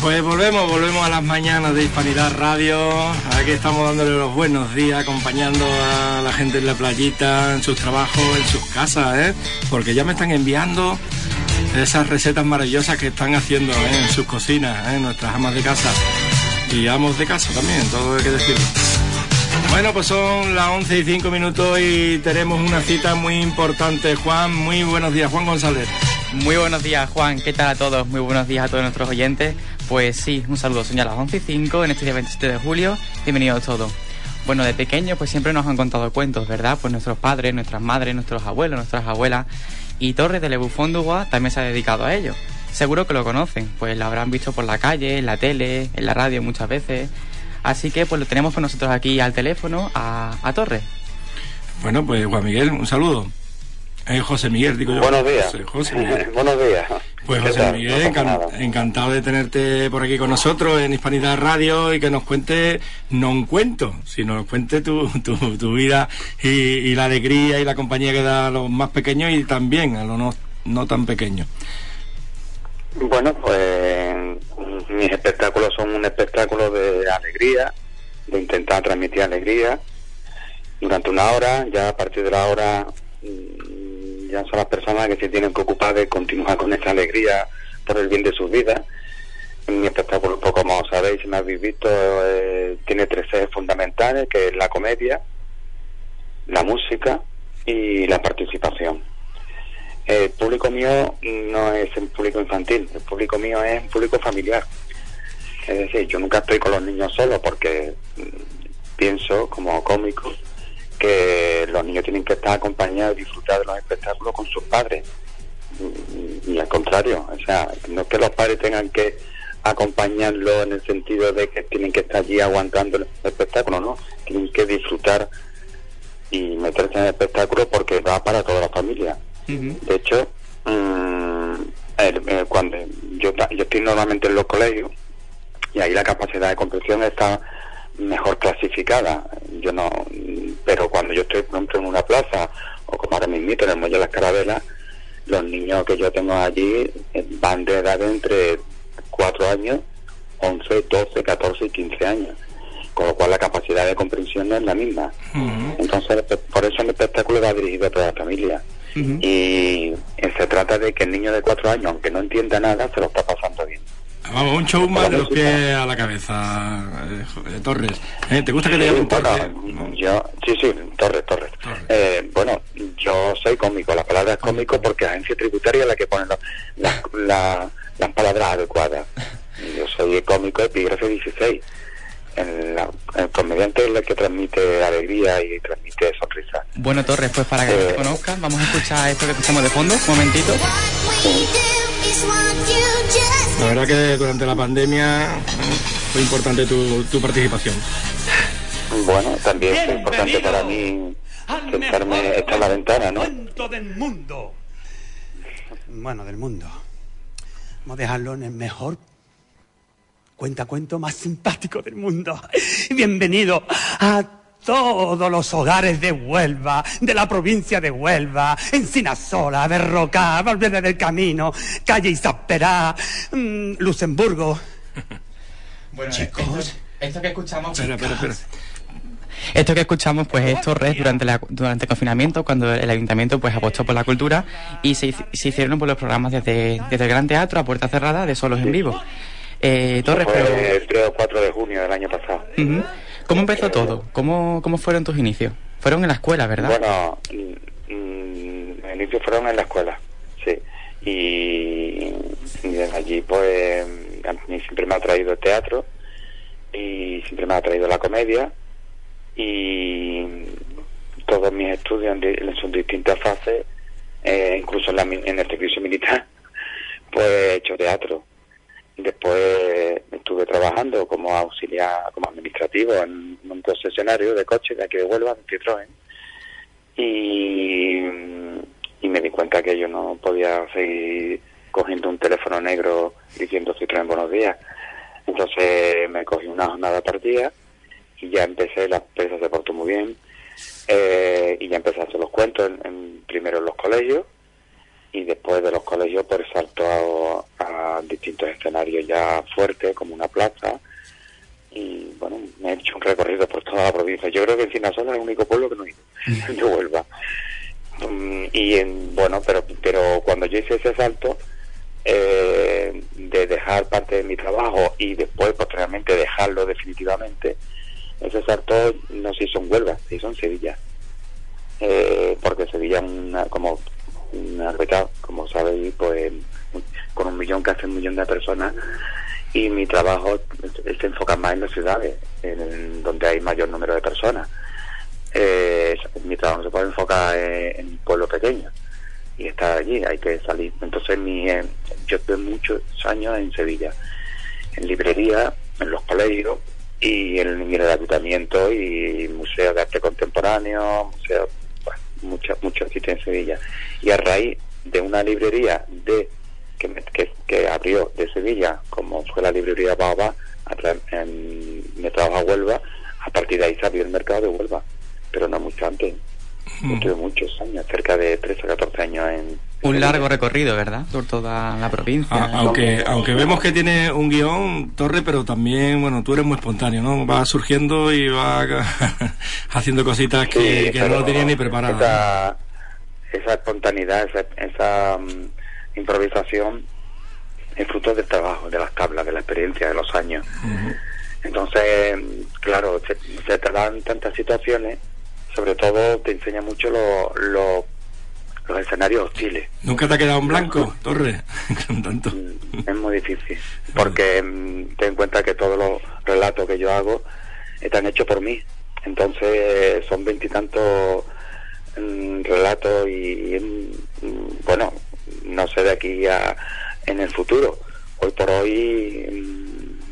Pues volvemos a las mañanas de Hispanidad Radio. Aquí estamos dándole los buenos días, acompañando a la gente en la playita, en sus trabajos, en sus casas, porque ya me están enviando esas recetas maravillosas que están haciendo en sus cocinas, nuestras amas de casa y amos de casa también, todo hay que decirlo. Bueno, pues son las 11:05 y tenemos una cita muy importante. Juan, muy buenos días, Juan González. Muy buenos días, Juan. ¿Qué tal a todos? Muy buenos días a todos nuestros oyentes. Pues sí, un saludo. Son ya las 11:05 en este día 27 de julio. Bienvenidos todos. Bueno, de pequeños pues siempre nos han contado cuentos, ¿verdad? Pues nuestros padres, nuestras madres, nuestros abuelos, nuestras abuelas. Y Torres de Le Buffon du Roi también se ha dedicado a ello. Seguro que lo conocen, pues lo habrán visto por la calle, en la tele, en la radio muchas veces. Así que pues lo tenemos con nosotros aquí al teléfono a Torres. Bueno, pues Juan Miguel, un saludo. José Miguel, digo yo. Buenos días. José Miguel. Buenos días. Pues José Miguel, encantado de tenerte por aquí con nosotros en Hispanidad Radio y que nos cuente, no un cuento, sino nos cuente tu vida y la alegría y la compañía que da a los más pequeños y también a los no tan pequeños. Bueno, pues mis espectáculos son un espectáculo de alegría, de intentar transmitir alegría durante una hora. Ya a partir de la hora ya son las personas que se tienen que ocupar de continuar con esa alegría por el bien de sus vidas. Mi espectáculo, pues, como sabéis, si me habéis visto, tiene tres ejes fundamentales, que es la comedia, la música y la participación. El público mío no es un público infantil, el público mío es un público familiar. Es decir, yo nunca estoy con los niños solos porque pienso, como cómico, que los niños tienen que estar acompañados y disfrutar de los espectáculos con sus padres. Y al contrario, o sea, no es que los padres tengan que acompañarlo en el sentido de que tienen que estar allí aguantando el espectáculo, ¿no? Tienen que disfrutar y meterse en el espectáculo porque va para toda la familia. De hecho, cuando yo estoy normalmente en los colegios y ahí la capacidad de comprensión está mejor clasificada. Yo no, pero cuando yo estoy, por ejemplo, en una plaza o como ahora mismo en el Muelle de las Carabelas, los niños que yo tengo allí van de edad entre 4 años, 11, 12, 14 y 15 años, con lo cual la capacidad de comprensión no es la misma. Entonces, por eso el espectáculo va dirigido a toda la familia. Y se trata de que el niño de 4 años, aunque no entienda nada, se lo está pasando bien. Vamos, un show más de los pies a la cabeza, Torres. ¿Te gusta que te llamen Torres? Sí, Torres. Bueno, yo soy cómico, la palabra es cómico porque la agencia tributaria es la que pone las palabras adecuadas. Yo soy cómico epígrafe 16. El comediante es el que transmite alegría y transmite sonrisa. Bueno, Torres, pues para que te conozcan, vamos a escuchar esto que escuchamos de fondo, un momentito. La verdad que durante la pandemia fue importante tu participación. Bueno, también fue importante para mí sentarme, estar en la ventana, ¿no? Cuento del mundo. Bueno, del mundo. Vamos a dejarlo en el mejor cuento más simpático del mundo. Bienvenido a todos los hogares de Huelva, de la provincia de Huelva, Encinasola, Berroca, Valverde del Camino, calle Isapera, Luxemburgo. Bueno, chicos, esto que escuchamos... Espera. Esto que escuchamos pues es Torres durante el confinamiento, cuando el ayuntamiento pues apostó por la cultura y se hicieron pues, los programas desde el Gran Teatro a puerta cerrada de solos en vivo. Torres, fue el 3 o 4 de junio del año pasado. ¿Cómo empezó todo? ¿Cómo fueron tus inicios? Fueron en la escuela, ¿verdad? Bueno, los inicios fueron en la escuela, sí. Y desde allí pues a mí siempre me ha atraído el teatro y siempre me ha atraído la comedia y todos mis estudios en sus distintas fases, incluso en el servicio militar, pues he hecho teatro. Después estuve trabajando como auxiliar, como administrativo en un concesionario de coches de aquí de Huelva, de Citroën, y me di cuenta que yo no podía seguir cogiendo un teléfono negro diciendo Citroën buenos días. Entonces me cogí una jornada partida y ya empecé, la empresa se portó muy bien, y ya empecé a hacer los cuentos primero en los colegios y después de los colegios pues salto a distintos escenarios ya fuertes, como una plaza, y bueno, me he hecho un recorrido por toda la provincia. Yo creo que Encinasola es el único pueblo que no he ido, de Huelva. Pero cuando yo hice ese salto, de dejar parte de mi trabajo y después posteriormente dejarlo definitivamente, ese salto no se hizo en Huelva, se hizo en Sevilla, porque Sevilla como sabéis, pues con casi 1 millón de personas, y mi trabajo se enfoca más en las ciudades, donde hay mayor número de personas. Mi trabajo se puede enfocar en pueblos pequeños y estar allí, hay que salir. Entonces yo estuve muchos años en Sevilla, en librería, en los colegios y en el ayuntamiento y museos de arte contemporáneo, museos, mucho sitios en Sevilla. Y a raíz de una librería que abrió de Sevilla, como fue la librería Baobab, me trajo a Huelva. A partir de ahí se abrió el mercado de Huelva, pero no mucho antes. Estuve muchos años, cerca de 13 o 14 años en un largo recorrido, ¿verdad? Por toda la provincia. Aunque vemos que tiene un guión, Torre, pero también, bueno, tú eres muy espontáneo, ¿no? Vas surgiendo y vas haciendo cositas que no lo tenías ni preparadas. Esa espontaneidad, esa improvisación es fruto del trabajo, de las tablas, de la experiencia, de los años. Entonces, claro, se te dan tantas situaciones, sobre todo te enseña mucho los escenarios hostiles. ¿Nunca te ha quedado en blanco, Torre? Con tanto. Es muy difícil, porque ten en cuenta que todos los relatos que yo hago están hechos por mí. Entonces son 20 y tantos relatos y bueno, no sé de aquí en el futuro. Hoy por hoy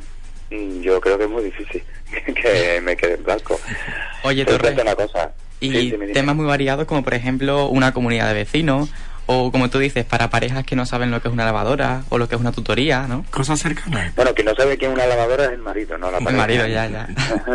yo creo que es muy difícil que me quede en blanco. Oye, Torre, una cosa. y sí, dime. Temas muy variados, como por ejemplo una comunidad de vecinos, o como tú dices, para parejas que no saben lo que es una lavadora o lo que es una tutoría, ¿no? Cosas cercanas. Bueno, quien no sabe qué es una lavadora es el marido, no la pareja. El marido, ya.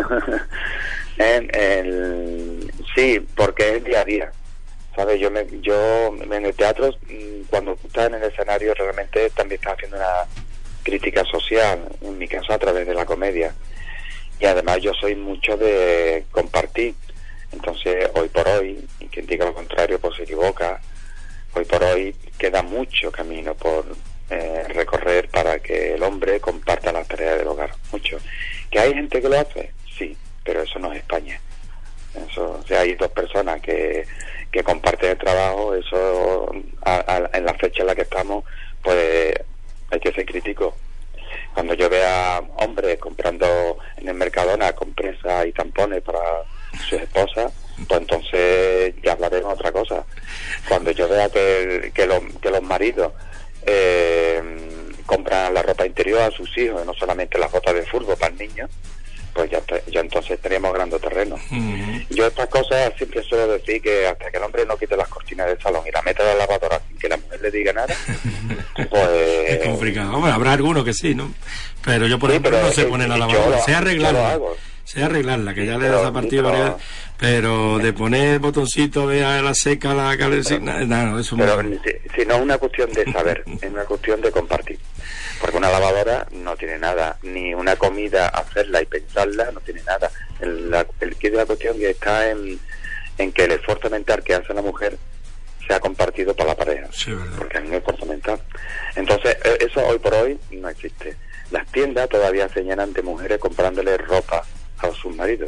Sí, porque es día a día, ¿sabes? Yo en el teatro, cuando estás en el escenario, realmente también estás haciendo una crítica social, en mi caso a través de la comedia, y además yo soy mucho de compartir. Entonces, hoy por hoy, y quien diga lo contrario pues se equivoca, hoy por hoy queda mucho camino por recorrer para que el hombre comparta las tareas del hogar, mucho. ¿Que hay gente que lo hace? Sí, pero eso no es España. Eso, o sea, hay 2 personas que comparten el trabajo, eso en la fecha en la que estamos, pues hay que ser crítico. Cuando yo vea hombres comprando en el Mercadona compresas y tampones para sus esposas, pues entonces ya hablaremos otra cosa. Cuando yo vea que los maridos compran la ropa interior a sus hijos, no solamente las botas de fútbol para el niño, pues ya entonces estaríamos ganando terreno. Yo estas cosas siempre suelo decir que hasta que el hombre no quite las cortinas del salón y la meta de la lavadora sin que la mujer le diga nada, pues es complicado. Hombre, habrá alguno que sí, ¿no? Pero yo, por ejemplo, no sé poner la lavadora, sé arreglarla, que ya le das a partir varias, pero de poner botoncito de la seca, la calefacción, no, eso pero si no es una cuestión de saber, es una cuestión de compartir. Porque una lavadora no tiene nada, ni una comida hacerla y pensarla no tiene nada. El quid de la cuestión que está en que el esfuerzo mental que hace la mujer sea compartido por la pareja. Sí, ¿verdad? Porque es un esfuerzo mental. Entonces, eso hoy por hoy no existe. Las tiendas todavía se llenan de mujeres comprándole ropa a sus maridos.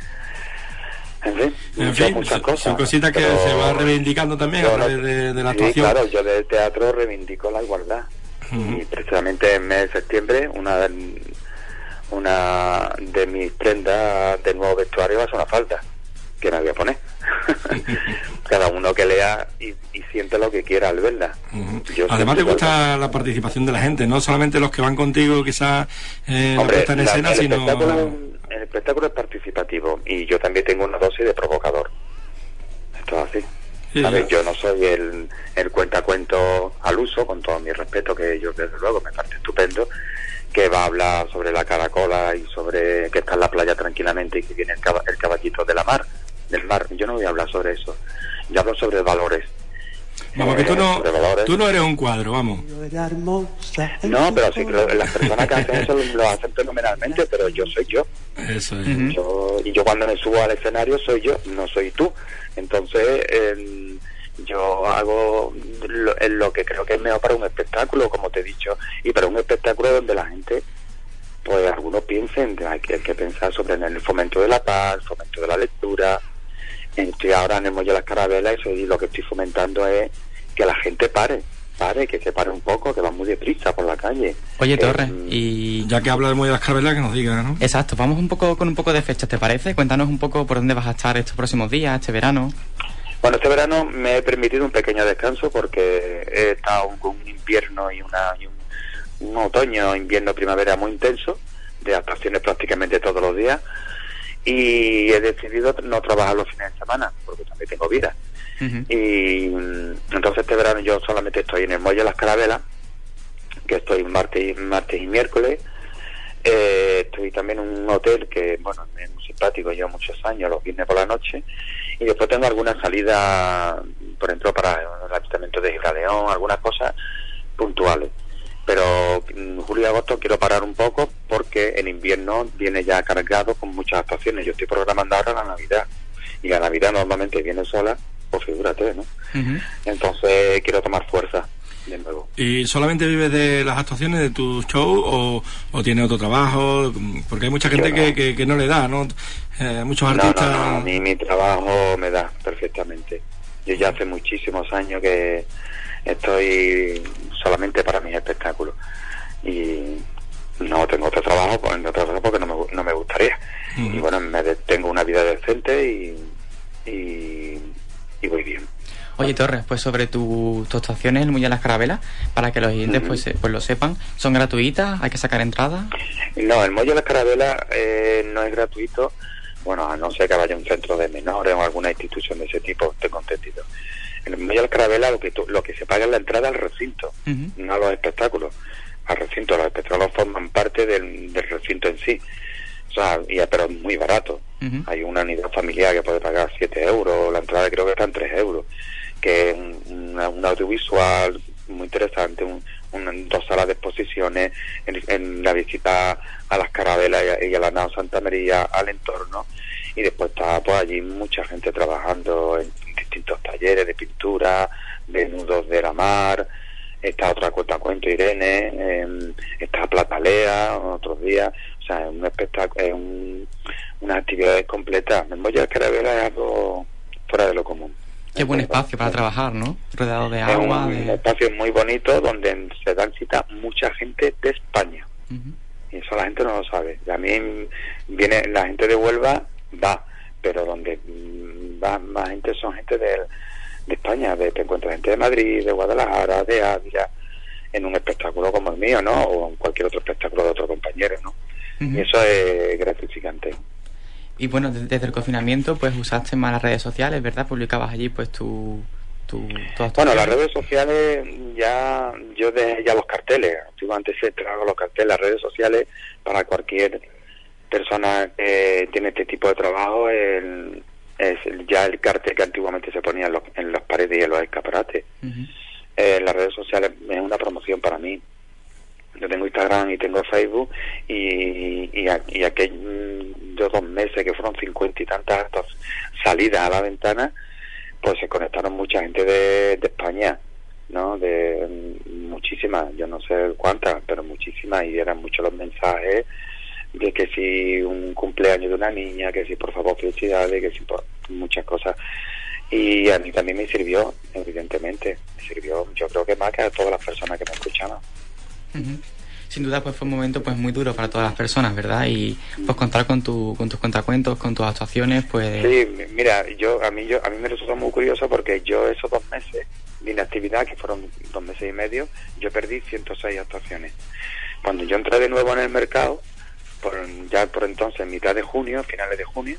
En fin, muchas cosas. Son cositas que se va reivindicando también a través de la actuación. Claro, yo del teatro reivindico la igualdad. Y precisamente en el mes de septiembre una de mis prendas de nuevo vestuario va a ser una falda que me voy a poner. Cada uno que lea y siente lo que quiera al verla. Además te gusta la participación de la gente, no solamente los que van contigo quizás la puesta en escena, sino... El espectáculo es participativo y yo también tengo una dosis de provocador. Esto es así. Sí, a ver, yo no soy el cuentacuentos al uso, con todo mi respeto, que yo desde luego me parece estupendo, que va a hablar sobre la caracola y sobre que está en la playa tranquilamente y que viene el caballito del mar. Yo no voy a hablar sobre eso. Yo hablo sobre valores. Vamos, que tú no eres un cuadro, vamos. No, pero sí, las personas que hacen eso lo hacen fenomenalmente, pero yo soy yo. Eso es. Yo cuando me subo al escenario soy yo, no soy tú. Entonces, yo hago lo que creo que es mejor para un espectáculo, como te he dicho, y para un espectáculo donde la gente, pues algunos piensen, hay que pensar sobre el fomento de la paz, el fomento de la lectura. Estoy ahora en el Muelle de las Carabelas y lo que estoy fomentando es que la gente pare, que se pare un poco, que va muy deprisa por la calle. Oye, Torres, y ya que habla del Muelle de las Carabelas, que nos diga, ¿no? Exacto, vamos con un poco de fechas, ¿te parece? Cuéntanos un poco por dónde vas a estar estos próximos días, este verano. Bueno, este verano me he permitido un pequeño descanso porque he estado con un invierno y un otoño, invierno, primavera muy intenso, de actuaciones prácticamente todos los días, y he decidido no trabajar los fines de semana porque también tengo vida. Y entonces este verano yo solamente estoy en el Muelle de las Carabelas, que estoy martes y miércoles. Estoy también en un hotel que, bueno, es muy simpático, llevo muchos años, los viernes por la noche, y después tengo algunas salidas, por ejemplo, para el Ayuntamiento de Gibraleón, algunas cosas puntuales. Pero en julio y agosto quiero parar un poco porque el invierno viene ya cargado con muchas actuaciones. Yo estoy programando ahora la Navidad, y la Navidad normalmente viene sola, pues figúrate, ¿no? Entonces quiero tomar fuerza de nuevo. ¿Y solamente vives de las actuaciones de tu show o tienes otro trabajo? Porque hay mucha gente que no le da, ¿no? Muchos artistas... No, a mí mi trabajo me da perfectamente. Yo ya hace muchísimos años que estoy solamente para mis espectáculos y no tengo otro trabajo porque no me gustaría. Y bueno, tengo una vida decente y voy bien. Oye, Torres, pues sobre tus actuaciones en el Muelle de las Carabelas, para que los oyentes pues lo sepan, ¿son gratuitas? ¿Hay que sacar entrada? No, el Muelle de las Carabelas no es gratuito, bueno, a no ser que vaya a un centro de menores o alguna institución de ese tipo, tengo entendido. En el Muelle de las Carabelas lo que se paga es la entrada al recinto, no a los espectáculos. Al recinto, los espectáculos forman parte del recinto en sí. O sea, pero es muy barato. Hay una unidad familiar que puede pagar 7 euros, la entrada creo que está en 3 euros, que es un audiovisual muy interesante, 2 salas de exposiciones, en la visita a las Carabelas y a la nao Santa María, al entorno, y después está pues allí mucha gente trabajando en distintos talleres de pintura, de nudos de la mar. Está otra cuento Irene, está Platalea otros días. O sea, es un espectáculo, es unas actividades completas. El Muelle de las Carabelas es algo fuera de lo común. Qué buen espacio para trabajar, ¿no? Rodeado de agua. Es un espacio muy bonito donde se dan cita mucha gente de España. Y eso la gente no lo sabe. También viene la gente de Huelva, pero donde va más gente son gente de España. Te encuentras gente de Madrid, de Guadalajara, de Ávila, en un espectáculo como el mío, ¿no? O en cualquier otro espectáculo de otro compañero, ¿no? Y eso es gratificante. Y bueno, desde el confinamiento pues usaste más las redes sociales, ¿verdad? Publicabas allí pues tu bueno, las redes sociales yo dejé ya los carteles. Antes se trago los carteles. Las redes sociales para cualquier persona que tiene este tipo de trabajo es ya el cartel que antiguamente se ponía en las paredes y en los escaparates. Las redes sociales es una promoción para mí. Yo tengo Instagram y tengo Facebook y aquellos 2 meses que fueron 50 y tantas salidas a la ventana, pues se conectaron mucha gente de España, ¿no? De muchísimas, yo no sé cuántas, pero muchísimas, y eran muchos los mensajes de que si un cumpleaños de una niña, que si por favor felicidades, que si por muchas cosas. Y a mí también me sirvió, evidentemente, yo creo que más que a todas las personas que me escuchaban. Sin duda pues fue un momento pues muy duro para todas las personas, ¿verdad? Y pues contar con tus contracuentos, con tus actuaciones, pues... Sí, mira, a mí me resultó muy curioso porque yo esos 2 meses de inactividad, que fueron 2 meses y medio, yo perdí 106 actuaciones. Cuando yo entré de nuevo en el mercado, ya por entonces, mitad de junio, finales de junio,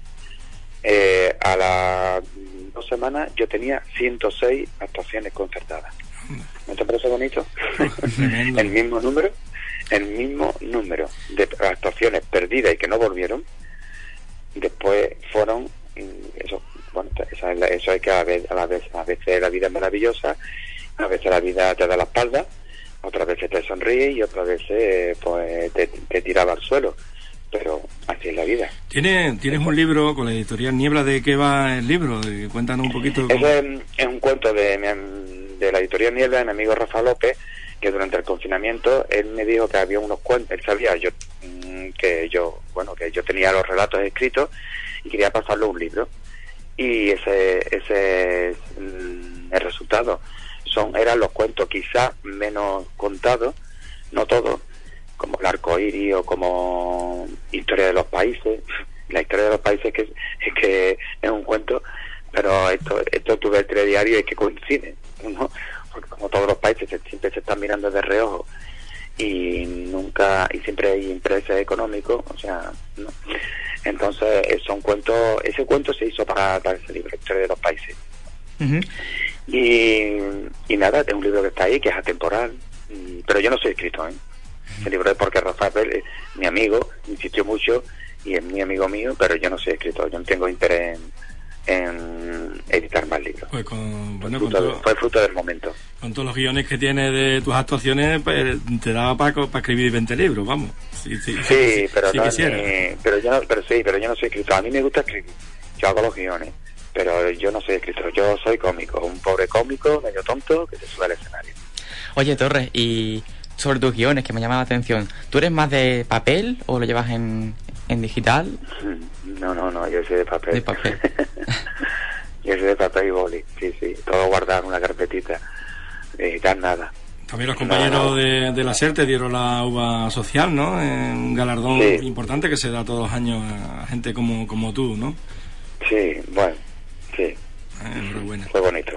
a las 2 semanas yo tenía 106 actuaciones concertadas. ¿No te parece bonito? el mismo número de actuaciones perdidas y que no volvieron. Después fueron bueno, eso hay que a veces la vida es maravillosa, a veces la vida te da la espalda, otras veces te sonríe y otras veces pues te tiraba al suelo, pero así es la vida. ¿Tienes un libro con la editorial Niebla? ¿De qué va el libro? Cuéntanos un poquito. Es un cuento de la editorial Niebla, de mi amigo Rafa López, que durante el confinamiento él me dijo que había unos cuentos, él sabía que yo tenía los relatos escritos y quería pasarlo a un libro, y ese es el resultado. Eran los cuentos quizá menos contados, no todos, como El arcoíris o como Historia de los países. La historia de los países es que es un cuento, pero esto tuve el telediario y es que coincide, ¿no? Porque como todos los países siempre se están mirando de reojo y siempre hay intereses económicos, o sea, ¿no? Entonces son cuentos, ese cuento se hizo para ese libro, Historia de los países. Uh-huh. Y nada, es un libro que está ahí, que es atemporal, pero yo no soy escritor, ¿eh? Ese libro es porque Rafael, mi amigo, insistió mucho y es mi amigo mío, pero yo no soy escritor, yo no tengo interés en editar más libros. Pues fue fruto del momento. Con todos los guiones que tienes de tus actuaciones, pues, te daba para escribir 20 libros, vamos. Pero yo no soy escritor. A mí me gusta escribir, yo hago los guiones, pero yo no soy escritor, yo soy cómico, un pobre cómico medio tonto que se sube al escenario. Oye, Torres, y sobre tus guiones, que me llama la atención, ¿tú eres más de papel o lo llevas en digital? No, yo soy de papel. De papel. Yo soy de papel y boli, sí, todo guardado en una carpetita, digital nada. También los compañeros de la SER te dieron la uva social, ¿no? Un galardón importante que se da todos los años a gente como tú, ¿no? Sí, bueno, sí. Enhorabuena. Fue bonito.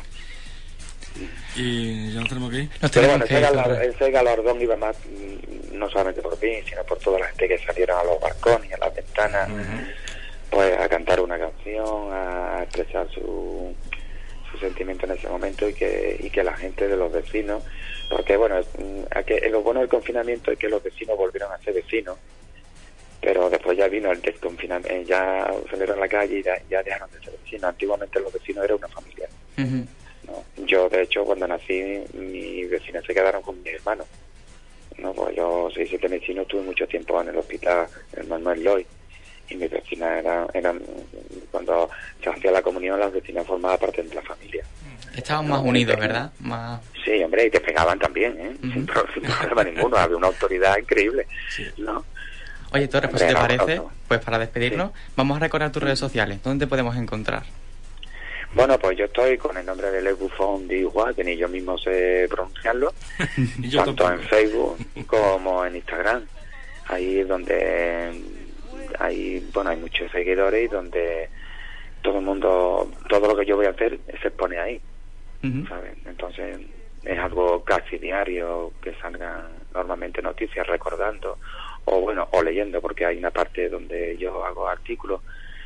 Y ya nos tenemos que ir. Pero bueno, ese galardón iba más, no solamente por mí, sino por toda la gente que salieron a los balcones, a las ventanas, pues a cantar una canción, a expresar su sentimiento en ese momento, y que la gente de los vecinos, porque bueno, lo bueno del confinamiento es que los vecinos volvieron a ser vecinos, pero después ya vino el desconfinamiento, ya salieron a la calle y ya dejaron de ser vecinos. Antiguamente los vecinos eran una familia. Uh-huh. ¿No? Yo, de hecho, cuando nací, mis vecinos se quedaron con mis hermanos, ¿no? Pues yo soy 7 vecinos, estuve mucho tiempo en el hospital, en Manuel Loy, y mis vecinas eran cuando se hacía la comunión, las vecinas formaban parte de la familia. Estaban más unidos, ¿verdad? Más... Sí, hombre, y te pegaban también, ¿eh? Uh-huh. Sin problema ninguno, había una autoridad increíble, ¿no? Oye, Torres, pues si te parece, pues para despedirnos, vamos a recordar tus redes sociales. ¿Dónde te podemos encontrar? Bueno, pues yo estoy con el nombre de Le Buffon de Igual, que ni yo mismo sé pronunciarlo, tanto en Facebook como en Instagram. Ahí es donde hay muchos seguidores y donde todo el mundo, todo lo que yo voy a hacer se pone ahí, ¿sabes? Entonces es algo casi diario que salgan normalmente noticias recordando o leyendo, porque hay una parte donde yo hago artículos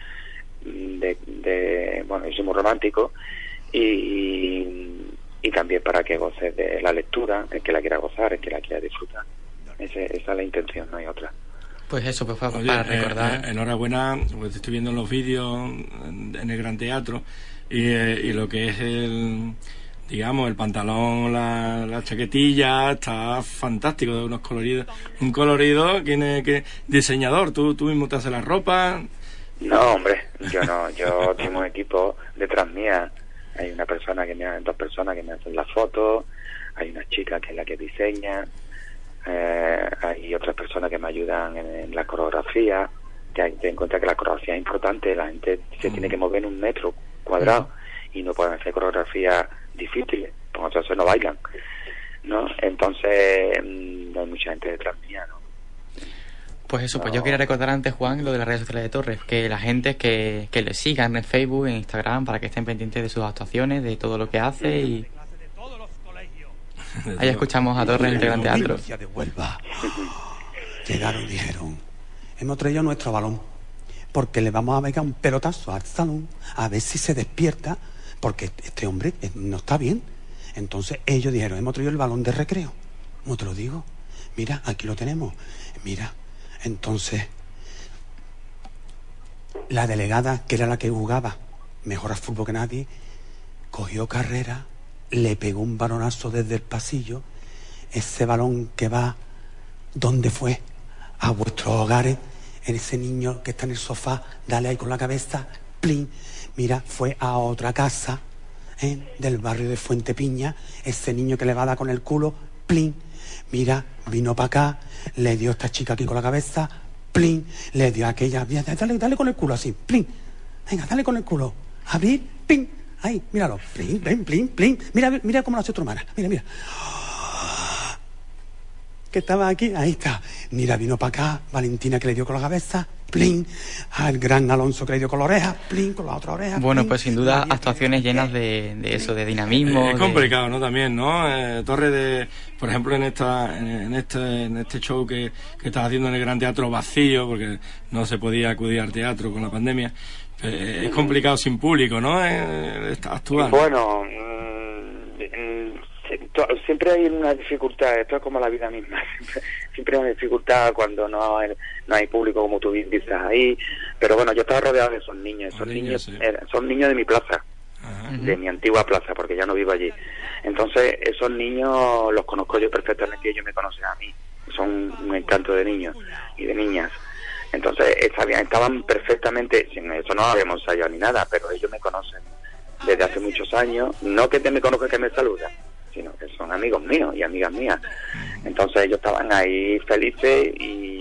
yo soy muy romántico y también para que goces de la lectura, el que la quiera gozar, el que la quiera disfrutar. Esa es la intención, no hay otra. Pues eso, pues para recordar. Enhorabuena, pues estoy viendo los vídeos en el Gran Teatro y lo que es el pantalón, la chaquetilla, está fantástico, de unos coloridos, un colorido, que diseñador, tú mismo te haces la ropa. No, hombre, yo tengo un equipo detrás mía, hay dos personas que me hacen las fotos, hay una chica que es la que diseña, hay otras personas que me ayudan en la coreografía, que hay que tener en cuenta que la coreografía es importante, la gente se tiene que mover en 1 metro cuadrado y no pueden hacer coreografías difíciles, porque entonces no bailan, ¿no? Entonces hay mucha gente detrás mía, ¿no? Pues eso, pues yo quería recordar antes, Juan, lo de las redes sociales de Torres, que la gente que le sigan en Facebook, en Instagram, para que estén pendientes de sus actuaciones, de todo lo que hace y... Ahí escuchamos a Torres en el Gran Teatro. De Huelva. Llegaron y dijeron, hemos traído nuestro balón, porque le vamos a pegar un pelotazo al salón, a ver si se despierta, porque este hombre no está bien. Entonces ellos dijeron, hemos traído el balón de recreo. ¿Cómo te lo digo? Mira, aquí lo tenemos. Mira. Entonces, la delegada, que era la que jugaba, mejor al fútbol que nadie, cogió carrera, le pegó un balonazo desde el pasillo, ese balón que va, ¿dónde fue? A vuestros hogares, en ese niño que está en el sofá, dale ahí con la cabeza, plin, mira, fue a otra casa, del barrio de Fuente Piña, ese niño que le va a dar con el culo, plin, mira, vino para acá, le dio a esta chica aquí con la cabeza, plin, le dio a aquella, dale con el culo así, plin, venga, dale con el culo, abrir, plin, ahí, míralo, plin, plin, plin, plin, mira cómo lo hace tu hermana, mira, que estaba aquí, ahí está, mira, vino para acá, Valentina que le dio con la cabeza, plin, al gran Alonso que le dio con la oreja, plin, con la otra oreja. Bueno, plin, pues sin duda actuaciones llenas de eso, de dinamismo. Es complicado, ¿no? También, ¿no? Torre por ejemplo, en este show que estás haciendo en el Gran Teatro vacío, porque no se podía acudir al teatro con la pandemia, es complicado sin público, ¿no? Actuar. Bueno, siempre hay una dificultad, esto es como la vida misma, siempre hay una dificultad cuando no hay público, como tú dices ahí, pero bueno, yo estaba rodeado de esos niños sí. Son niños de mi plaza, de mi antigua plaza, porque ya no vivo allí. Entonces esos niños los conozco yo perfectamente y ellos me conocen a mí, son un encanto de niños y de niñas. Entonces estaban perfectamente, sin eso no habíamos ensayado ni nada, pero ellos me conocen desde hace muchos años, no que me conozcan, que me saludan, sino que son amigos míos y amigas mías. Entonces ellos estaban ahí felices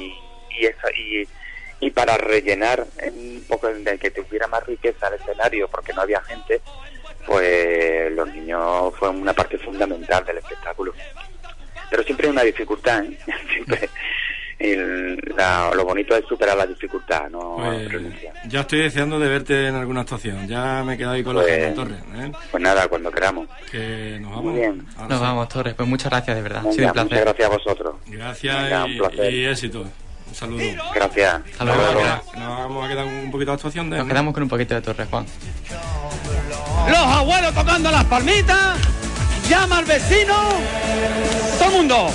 y para rellenar un poco de que tuviera más riqueza el escenario, porque no había gente, pues los niños fueron una parte fundamental del espectáculo. Pero siempre hay una dificultad, siempre. Lo bonito es superar la dificultad, no renunciar. Ya estoy deseando de verte en alguna actuación. Ya me he quedado ahí con la gente, Torres. Pues nada, cuando queramos. Que nos vamos. Muy bien. Nos vamos, Torres. Pues muchas gracias, de verdad. Venga, ha sido un placer. Muchas gracias a vosotros. Gracias. Venga, un placer. Y éxito. Un saludo. Gracias. Hasta luego. Nos vamos a quedar un poquito de actuación. Nos quedamos con un poquito de Torres, Juan. Los abuelos tocando las palmitas, llama al vecino, todo el mundo.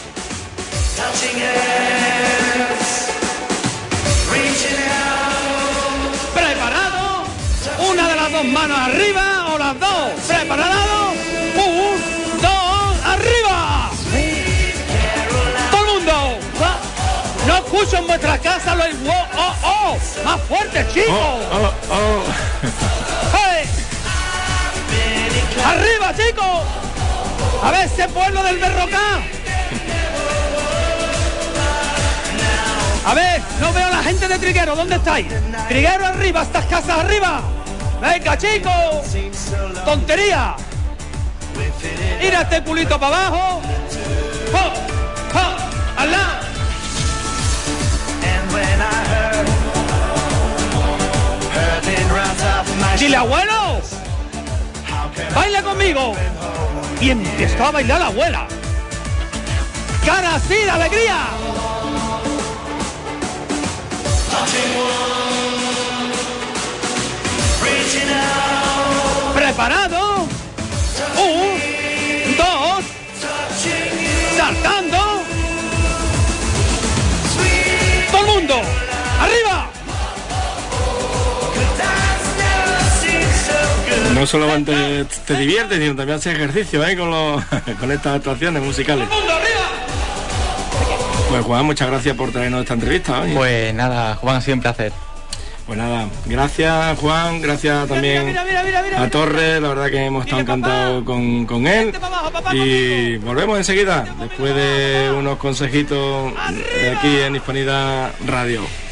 Preparado, una de las dos manos arriba o las dos. Preparado, 1, 2, arriba. Todo el mundo. No escucho en vuestras casas los más fuerte, chicos. ¡Hey! ¡Arriba, chicos! A ver ese pueblo del Berrocá. A ver, no veo a la gente de Triguero, ¿dónde estáis? Triguero arriba, estas casas arriba. Venga, chicos. Tontería. Ir a este culito para abajo. Al lado. Dile, abuelo, baila conmigo. Y empezó a bailar la abuela. Cara así de alegría. Preparado. 1, 2, saltando. Todo el mundo, arriba. No solamente te diviertes, sino también haces ejercicio con estas actuaciones musicales. Todo el mundo, arriba. Pues Juan, muchas gracias por traernos esta entrevista. Oye. Pues nada, Juan, ha sido un placer. Pues nada, gracias Juan, gracias también a Torres, la verdad que hemos estado encantados con él. Y volvemos enseguida, después de unos consejitos de aquí en Hispanidad Radio.